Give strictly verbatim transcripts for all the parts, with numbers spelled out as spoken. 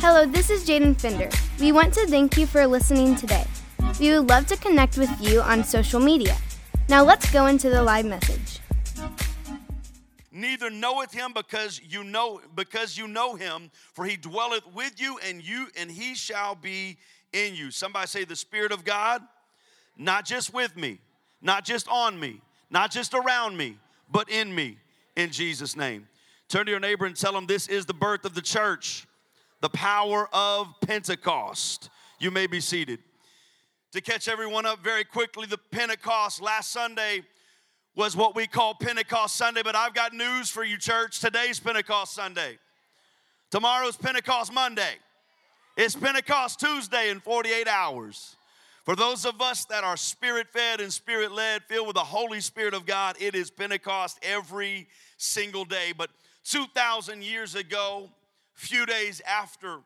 Hello, this is Jaden Fender. We want to thank you for listening today. We would love to connect with you on social media. Now let's go into the live message. Neither knoweth him because you know because you know him, for he dwelleth with you, and you and he shall be in you. Somebody say, the Spirit of God, not just with me, not just on me, not just around me, but in me, in Jesus' name. Turn to your neighbor and tell them this is the birth of the church, the power of Pentecost. You may be seated. To catch everyone up very quickly, the Pentecost last Sunday was what we call Pentecost Sunday, but I've got news for you, church. Today's Pentecost Sunday. Tomorrow's Pentecost Monday. It's Pentecost Tuesday in forty-eight hours. For those of us that are spirit-fed and spirit-led, filled with the Holy Spirit of God, it is Pentecost every single day. But two thousand years ago, a few days after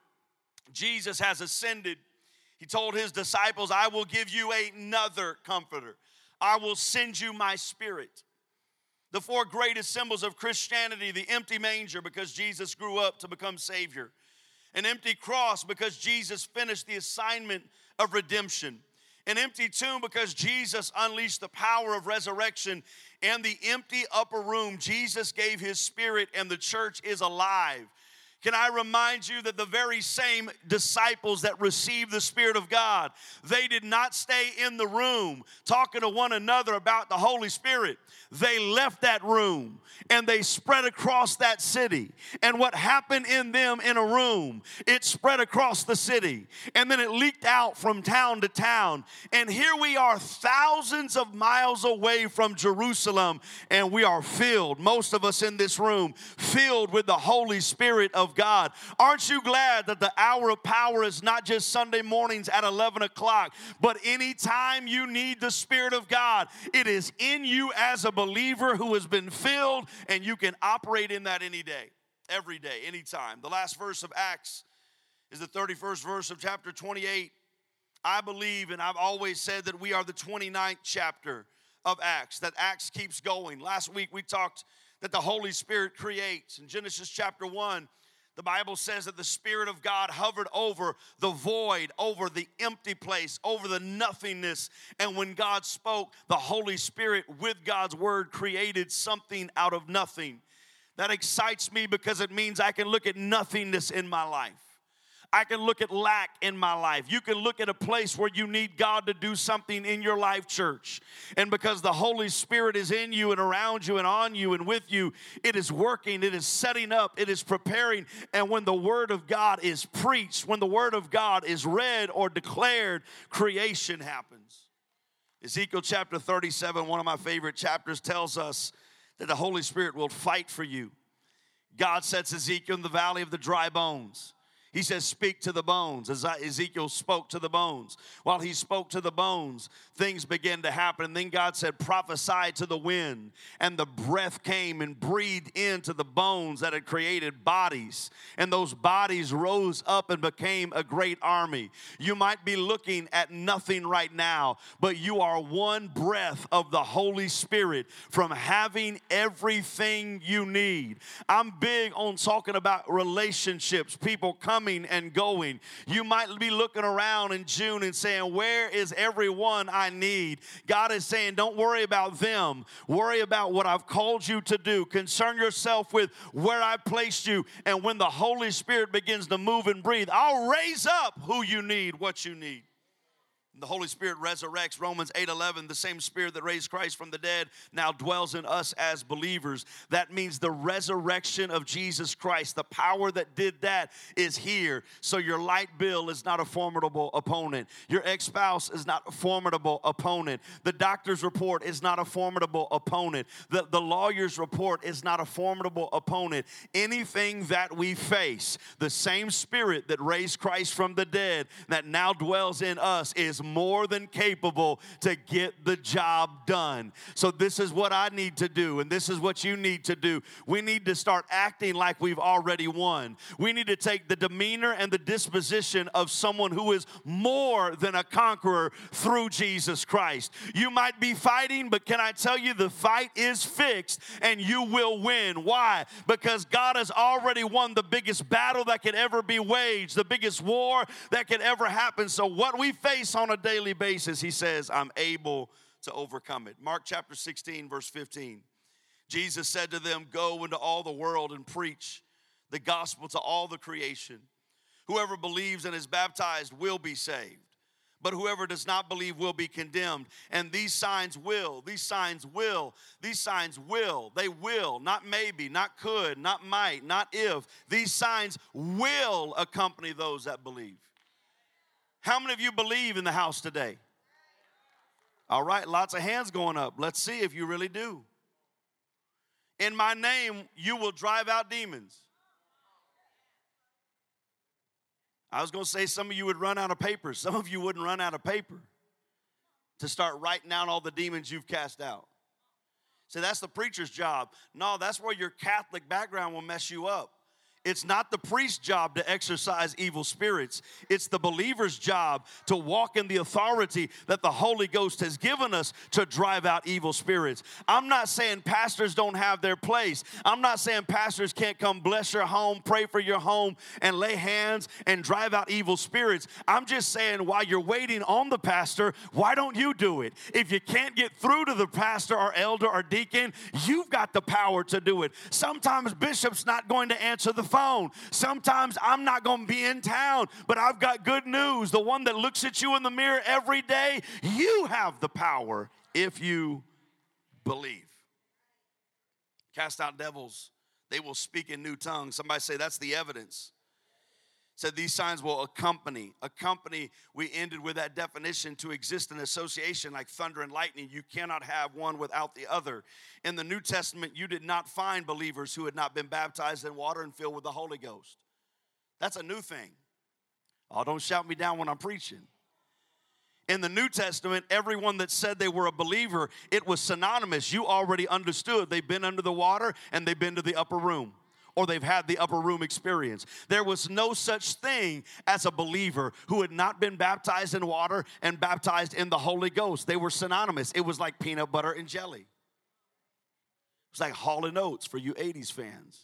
Jesus has ascended, he told his disciples, I will give you another comforter. I will send you my Spirit. The four greatest symbols of Christianity: the empty manger because Jesus grew up to become Savior, an empty cross because Jesus finished the assignment of redemption, an empty tomb because Jesus unleashed the power of resurrection, and the empty upper room. Jesus gave his Spirit and the church is alive. Can I remind you that the very same disciples that received the Spirit of God, they did not stay in the room talking to one another about the Holy Spirit. They left that room and they spread across that city. And what happened in them in a room, it spread across the city. And then it leaked out from town to town. And here we are thousands of miles away from Jerusalem, and we are filled, most of us in this room, filled with the Holy Spirit of God. Aren't you glad that the hour of power is not just Sunday mornings at eleven o'clock, but anytime you need the Spirit of God, it is in you as a believer who has been filled, and you can operate in that any day, every day, anytime. The last verse of Acts is the thirty-first verse of chapter twenty-eight. I believe, and I've always said, that we are the twenty-ninth chapter of Acts, that Acts keeps going. Last week we talked that the Holy Spirit creates. In Genesis chapter one, the Bible says that the Spirit of God hovered over the void, over the empty place, over the nothingness. And when God spoke, the Holy Spirit with God's word created something out of nothing. That excites me because it means I can look at nothingness in my life. I can look at lack in my life. You can look at a place where you need God to do something in your life, church. And because the Holy Spirit is in you and around you and on you and with you, it is working, it is setting up, it is preparing. And when the Word of God is preached, when the Word of God is read or declared, creation happens. Ezekiel chapter thirty-seven, one of my favorite chapters, tells us that the Holy Spirit will fight for you. God sets Ezekiel in the valley of the dry bones. He says, speak to the bones. As Ezekiel spoke to the bones. While he spoke to the bones, things began to happen. And then God said, prophesy to the wind. And the breath came and breathed into the bones that had created bodies. And those bodies rose up and became a great army. You might be looking at nothing right now, but you are one breath of the Holy Spirit from having everything you need. I'm big on talking about relationships, people coming and going. You might be looking around in June and saying, where is everyone I need? God is saying, don't worry about them. Worry about what I've called you to do. Concern yourself with where I placed you. And when the Holy Spirit begins to move and breathe, I'll raise up who you need, what you need. The Holy Spirit resurrects. Romans eight eleven, the same Spirit that raised Christ from the dead now dwells in us as believers. That means the resurrection of Jesus Christ, the power that did that is here. So your light bill is not a formidable opponent. Your ex-spouse is not a formidable opponent. The doctor's report is not a formidable opponent. The, the lawyer's report is not a formidable opponent. Anything that we face, the same Spirit that raised Christ from the dead that now dwells in us is more than capable to get the job done. So this is what I need to do, and this is what you need to do. We need to start acting like we've already won. We need to take the demeanor and the disposition of someone who is more than a conqueror through Jesus Christ. You might be fighting, but can I tell you, the fight is fixed and you will win. Why? Because God has already won the biggest battle that could ever be waged, the biggest war that could ever happen. So what we face on a daily basis, he says, I'm able to overcome it. Mark chapter sixteen, verse fifteen. Jesus said to them, go into all the world and preach the gospel to all the creation. Whoever believes and is baptized will be saved, but whoever does not believe will be condemned. And these signs will, these signs will, these signs will, they will, not maybe, not could, not might, not if. These signs will accompany those that believe. How many of you believe in the house today? All right, lots of hands going up. Let's see if you really do. In my name, you will drive out demons. I was going to say some of you would run out of paper. Some of you wouldn't run out of paper to start writing down all the demons you've cast out. So that's the preacher's job. No, that's where your Catholic background will mess you up. It's not the priest's job to exorcise evil spirits. It's the believer's job to walk in the authority that the Holy Ghost has given us to drive out evil spirits. I'm not saying pastors don't have their place. I'm not saying pastors can't come bless your home, pray for your home, and lay hands and drive out evil spirits. I'm just saying while you're waiting on the pastor, why don't you do it? If you can't get through to the pastor or elder or deacon, you've got the power to do it. Sometimes bishop's not going to answer the phone. Sometimes I'm not going to be in town, but I've got good news. The one that looks at you in the mirror every day, you have the power if you believe. Cast out devils, they will speak in new tongues. Somebody say that's the evidence. Said these signs will accompany. Accompany, we ended with that definition, to exist in association like thunder and lightning. You cannot have one without the other. In the New Testament, you did not find believers who had not been baptized in water and filled with the Holy Ghost. That's a new thing. Oh, don't shout me down when I'm preaching. In the New Testament, everyone that said they were a believer, it was synonymous. You already understood they've been under the water and they've been to the upper room, or they've had the upper room experience. There was no such thing as a believer who had not been baptized in water and baptized in the Holy Ghost. They were synonymous. It was like peanut butter and jelly. It was like Hall and Oates for you eighties fans.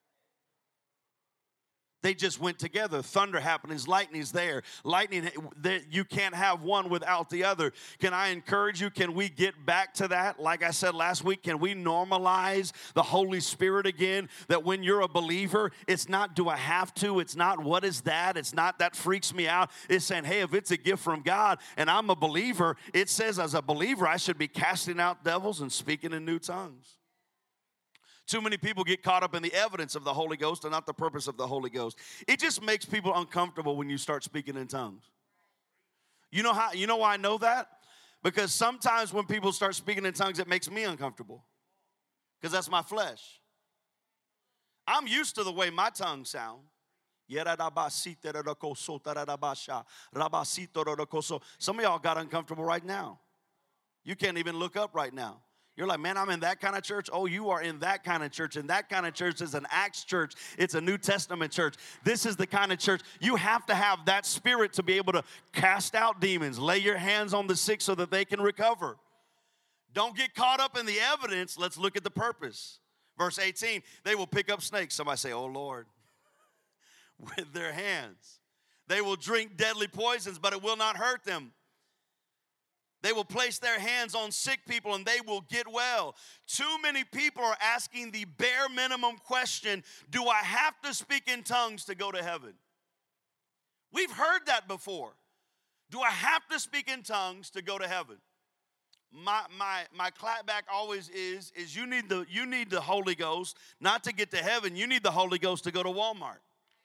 They just went together. Thunder happenings, lightning's there. Lightning, you can't have one without the other. Can I encourage you, can we get back to that? Like I said last week, can we normalize the Holy Spirit again? That when you're a believer, it's not do I have to? It's not what is that? It's not that freaks me out. It's saying, hey, if it's a gift from God and I'm a believer, it says as a believer, I should be casting out devils and speaking in new tongues. Too many people get caught up in the evidence of the Holy Ghost and not the purpose of the Holy Ghost. It just makes people uncomfortable when you start speaking in tongues. You know how? You know why I know that? Because sometimes when people start speaking in tongues, it makes me uncomfortable. Because that's my flesh. I'm used to the way my tongue sounds. Some of y'all got uncomfortable right now. You can't even look up right now. You're like, man, I'm in that kind of church. Oh, you are in that kind of church. And that kind of church is an Acts church. It's a New Testament church. This is the kind of church. You have to have that spirit to be able to cast out demons. Lay your hands on the sick so that they can recover. Don't get caught up in the evidence. Let's look at the purpose. Verse eighteen, they will pick up snakes. Somebody say, oh, Lord, with their hands. They will drink deadly poisons, but it will not hurt them. They will place their hands on sick people and they will get well. Too many people are asking the bare minimum question, do I have to speak in tongues to go to heaven? We've heard that before. Do I have to speak in tongues to go to heaven? My my my clapback always is, is you need the you need the Holy Ghost not to get to heaven. You need the Holy Ghost to go to Walmart.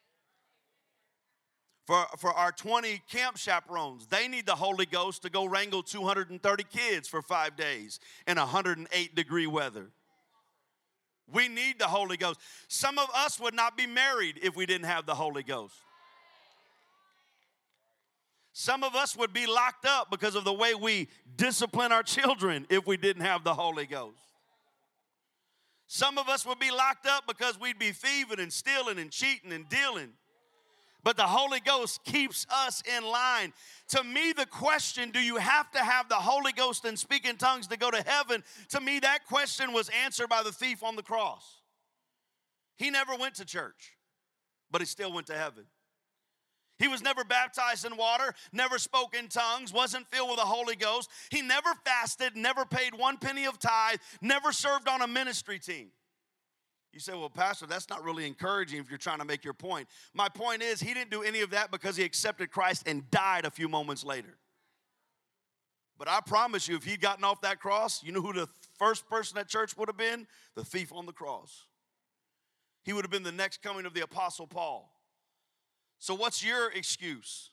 For, for our twenty camp chaperones, they need the Holy Ghost to go wrangle two hundred thirty kids for five days in one hundred eight degree weather. We need the Holy Ghost. Some of us would not be married if we didn't have the Holy Ghost. Some of us would be locked up because of the way we discipline our children if we didn't have the Holy Ghost. Some of us would be locked up because we'd be thieving and stealing and cheating and dealing. But the Holy Ghost keeps us in line. To me, the question, do you have to have the Holy Ghost and speak in tongues to go to heaven? To me, that question was answered by the thief on the cross. He never went to church, but he still went to heaven. He was never baptized in water, never spoke in tongues, wasn't filled with the Holy Ghost. He never fasted, never paid one penny of tithe, never served on a ministry team. You say, well, Pastor, that's not really encouraging if you're trying to make your point. My point is, he didn't do any of that because he accepted Christ and died a few moments later. But I promise you, if he'd gotten off that cross, you know who the first person at church would have been? The thief on the cross. He would have been the next coming of the Apostle Paul. So what's your excuse?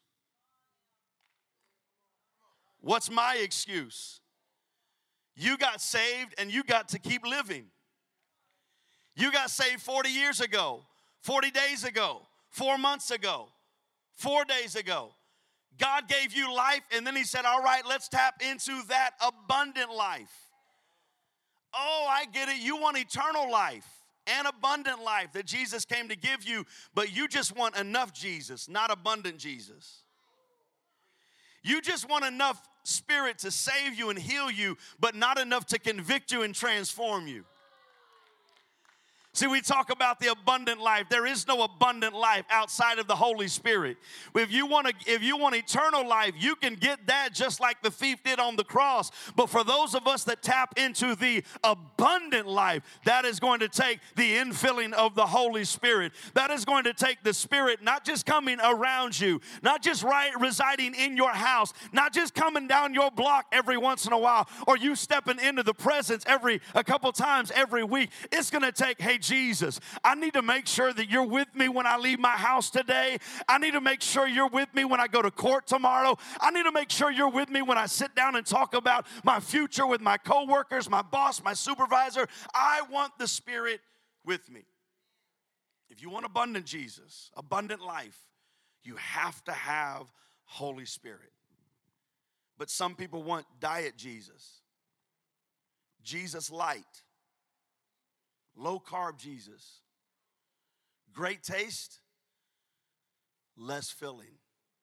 What's my excuse? You got saved and you got to keep living. You got saved forty years ago, forty days ago, four months ago, four days ago. God gave you life and then he said, all right, let's tap into that abundant life. Oh, I get it. You want eternal life. And abundant life that Jesus came to give you, but you just want enough Jesus, not abundant Jesus. You just want enough Spirit to save you and heal you, but not enough to convict you and transform you. See, we talk about the abundant life. There is no abundant life outside of the Holy Spirit. If you want to, if you want eternal life, you can get that just like the thief did on the cross. But for those of us that tap into the abundant life, that is going to take the infilling of the Holy Spirit. That is going to take the Spirit not just coming around you, not just right residing in your house, not just coming down your block every once in a while, or you stepping into the presence every a couple times every week. It's going to take, hey, Jesus, I need to make sure that you're with me when I leave my house today. I need to make sure you're with me when I go to court tomorrow. I need to make sure you're with me when I sit down and talk about my future with my coworkers, my boss, my supervisor. I want the Spirit with me. If you want abundant Jesus, abundant life, you have to have Holy Spirit. But some people want diet Jesus, Jesus light. Low carb Jesus. Great taste, less filling.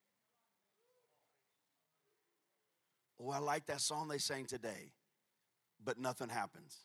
Oh, I like that song they sang today, but nothing happens.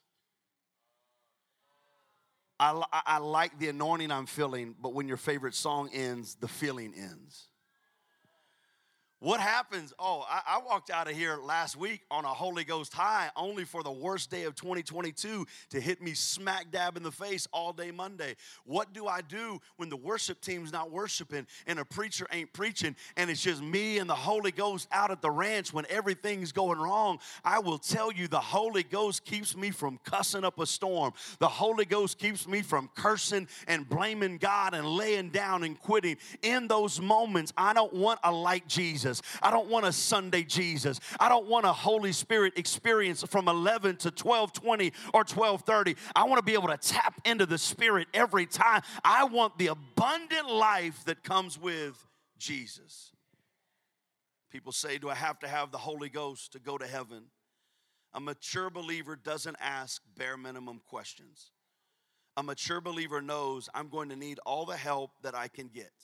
I, I, I like the anointing I'm feeling, but when your favorite song ends, the feeling ends. What happens? Oh, I, I walked out of here last week on a Holy Ghost high only for the worst day of twenty twenty-two to hit me smack dab in the face all day Monday. What do I do when the worship team's not worshiping and a preacher ain't preaching and it's just me and the Holy Ghost out at the ranch when everything's going wrong? I will tell you, the Holy Ghost keeps me from cussing up a storm. The Holy Ghost keeps me from cursing and blaming God and laying down and quitting. In those moments, I don't want a light Jesus. I don't want a Sunday Jesus. I don't want a Holy Spirit experience from eleven to twelve twenty or twelve thirty. I want to be able to tap into the Spirit every time. I want the abundant life that comes with Jesus. People say, do I have to have the Holy Ghost to go to heaven? A mature believer doesn't ask bare minimum questions. A mature believer knows I'm going to need all the help that I can get.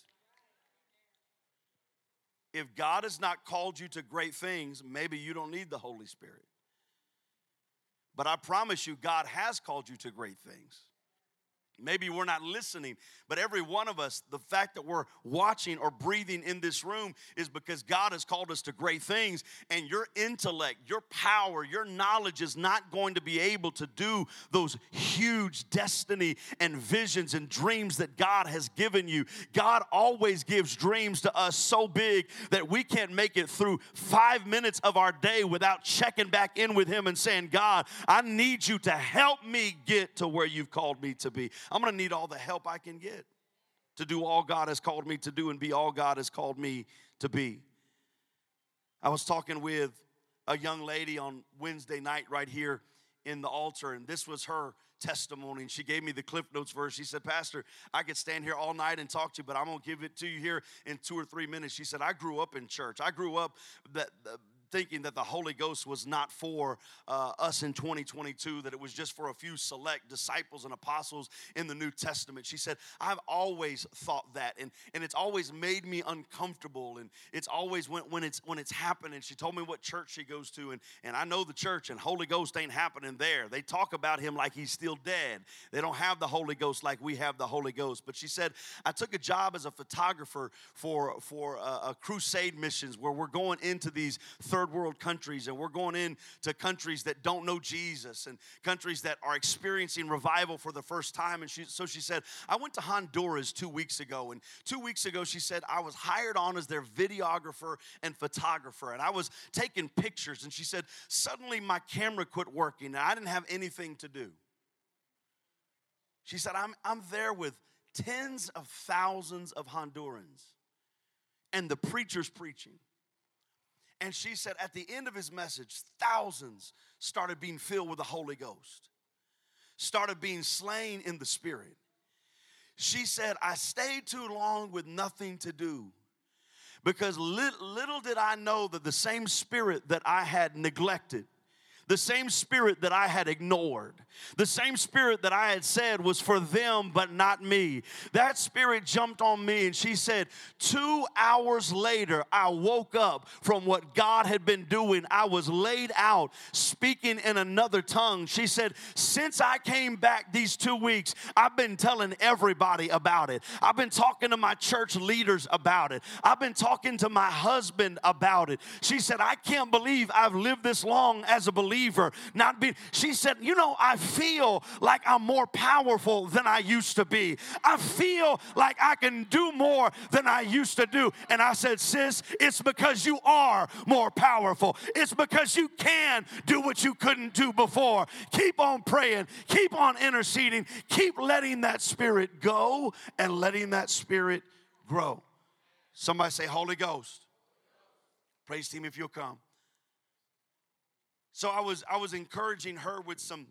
If God has not called you to great things, maybe you don't need the Holy Spirit. But I promise you, God has called you to great things. Maybe we're not listening, but every one of us, the fact that we're watching or breathing in this room is because God has called us to great things, and your intellect, your power, your knowledge is not going to be able to do those huge destiny and visions and dreams that God has given you. God always gives dreams to us so big that we can't make it through five minutes of our day without checking back in with Him and saying, God, I need you to help me get to where you've called me to be. I'm going to need all the help I can get to do all God has called me to do and be all God has called me to be. I was talking with a young lady on Wednesday night right here in the altar, and this was her testimony. And she gave me the Cliff Notes verse. She said, Pastor, I could stand here all night and talk to you, but I'm going to give it to you here in two or three minutes. She said, I grew up in church. I grew up that uh, thinking that the Holy Ghost was not for uh, us in twenty twenty-two, that it was just for a few select disciples and apostles in the New Testament. She said, I've always thought that, and, and it's always made me uncomfortable, and it's always when, when it's when it's happening. She told me what church she goes to, and, and I know the church, and Holy Ghost ain't happening there. They talk about him like he's still dead. They don't have the Holy Ghost like we have the Holy Ghost. But she said, I took a job as a photographer for, for a, a crusade missions where we're going into these third world countries, and we're going into countries that don't know Jesus and countries that are experiencing revival for the first time. And she, so she said, I went to Honduras two weeks ago, and two weeks ago she said I was hired on as their videographer and photographer, and I was taking pictures, and she said suddenly my camera quit working and I didn't have anything to do. She said, I'm, I'm there with tens of thousands of Hondurans, and the preacher's preaching. And she said at the end of his message, thousands started being filled with the Holy Ghost, started being slain in the Spirit. She said, I stayed too long with nothing to do, because little, little did I know that the same Spirit that I had neglected, the same Spirit that I had ignored, the same Spirit that I had said was for them but not me, that Spirit jumped on me. And she said, two hours later, I woke up from what God had been doing. I was laid out speaking in another tongue. She said, since I came back these two weeks, I've been telling everybody about it. I've been talking to my church leaders about it. I've been talking to my husband about it. She said, I can't believe I've lived this long as a believer. Not be. She said, you know, I feel like I'm more powerful than I used to be. I feel like I can do more than I used to do. And I said, sis, it's because you are more powerful. It's because you can do what you couldn't do before. Keep on praying. Keep on interceding. Keep letting that Spirit go and letting that Spirit grow. Somebody say, Holy Ghost. Praise team if you'll come. So I was I was encouraging her with some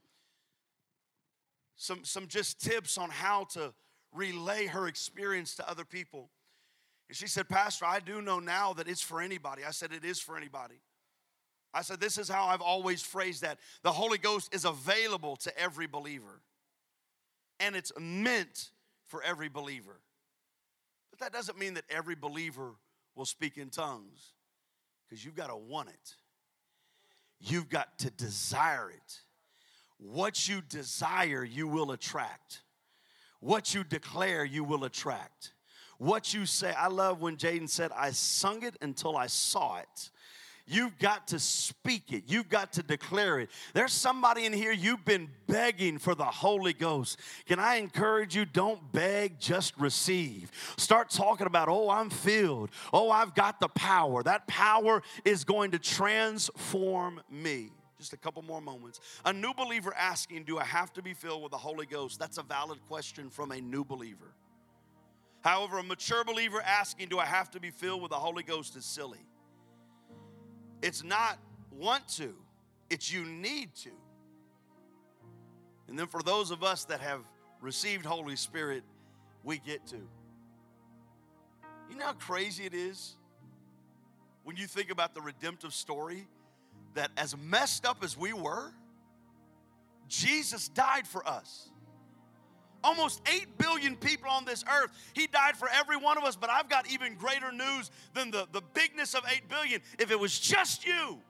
some some just tips on how to relay her experience to other people. And she said, Pastor, I do know now that it's for anybody. I said, it is for anybody. I said, this is how I've always phrased that. The Holy Ghost is available to every believer, and it's meant for every believer. But that doesn't mean that every believer will speak in tongues, because you've got to want it. You've got to desire it. What you desire, you will attract. What you declare, you will attract. What you say, I love when Jaden said, I sung it until I saw it. You've got to speak it. You've got to declare it. There's somebody in here, you've been begging for the Holy Ghost. Can I encourage you, don't beg, just receive. Start talking about, oh, I'm filled. Oh, I've got the power. That power is going to transform me. Just a couple more moments. A new believer asking, do I have to be filled with the Holy Ghost? That's a valid question from a new believer. However, a mature believer asking, do I have to be filled with the Holy Ghost is silly. It's not want to, it's you need to. And then for those of us that have received Holy Spirit, we get to. You know how crazy it is when you think about the redemptive story, that as messed up as we were, Jesus died for us. Almost eight billion people on this earth. He died for every one of us, but I've got even greater news than the, the bigness of eight billion. If it was just you,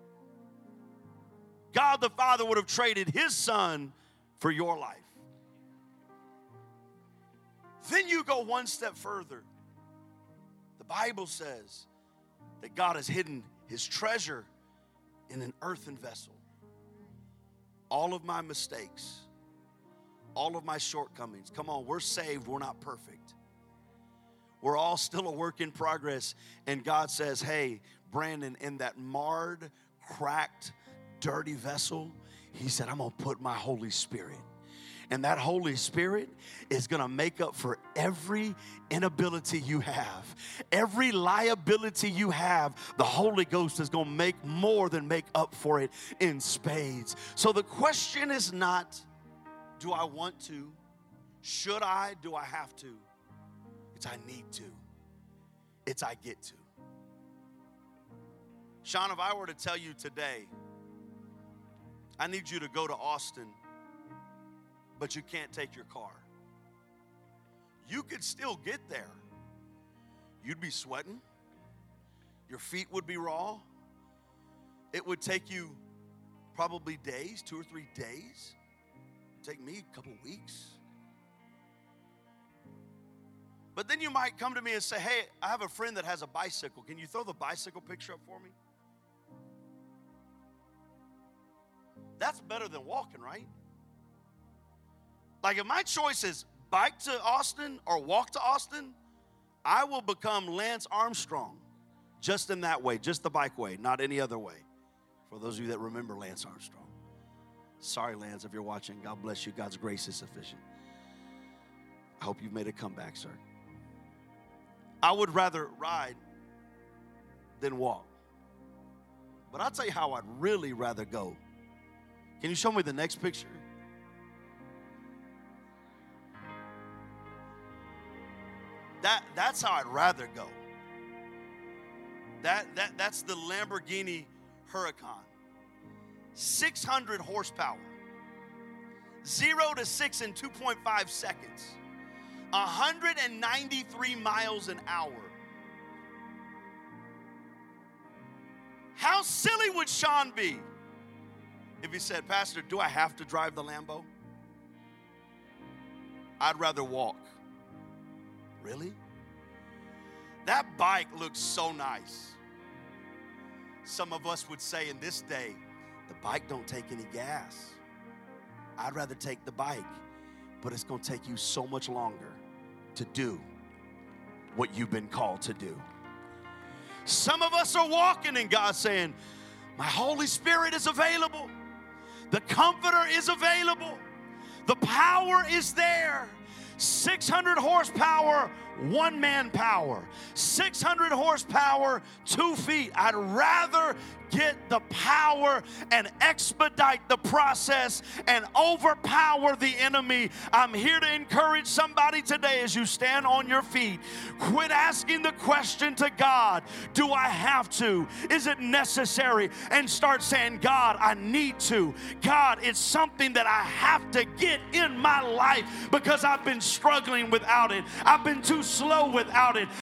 God the Father would have traded his son for your life. Then you go one step further. The Bible says that God has hidden his treasure in an earthen vessel. All of my mistakes, all of my shortcomings. Come on, we're saved. We're not perfect. We're all still a work in progress. And God says, hey, Brandon, in that marred, cracked, dirty vessel, he said, I'm going to put my Holy Spirit. And that Holy Spirit is going to make up for every inability you have. Every liability you have, the Holy Ghost is going to make more than make up for it in spades. So the question is not, do I want to? Should I? Do I have to? It's I need to. It's I get to. Sean, if I were to tell you today, I need you to go to Austin, but you can't take your car. You could still get there. You'd be sweating. Your feet would be raw. It would take you probably days, two or three days. It'd take me a couple weeks. But then you might come to me and say, hey, I have a friend that has a bicycle. Can you throw the bicycle picture up for me? That's better than walking, right? Like if my choice is bike to Austin or walk to Austin, I will become Lance Armstrong just in that way, just the bike way, not any other way. For those of you that remember Lance Armstrong. Sorry, Lance, if you're watching. God bless you. God's grace is sufficient. I hope you've made a comeback, sir. I would rather ride than walk. But I'll tell you how I'd really rather go. Can you show me the next picture? That, that's how I'd rather go. That, that, that's the Lamborghini Huracan. six hundred horsepower. Zero to six in two point five seconds. one hundred ninety-three miles an hour. How silly would Sean be if he said, Pastor, do I have to drive the Lambo? I'd rather walk. Really? That bike looks so nice. Some of us would say in this day, the bike don't take any gas. I'd rather take the bike, but it's going to take you so much longer to do what you've been called to do. Some of us are walking and God's saying, my Holy Spirit is available. The Comforter is available. The power is there. six hundred horsepower, one man power. six hundred horsepower, two feet. I'd rather get the power and expedite the process and overpower the enemy. I'm here to encourage somebody today as you stand on your feet. Quit asking the question to God, do I have to? Is it necessary? And start saying, God, I need to. God, it's something that I have to get in my life because I've been struggling without it. I've been too slow without it.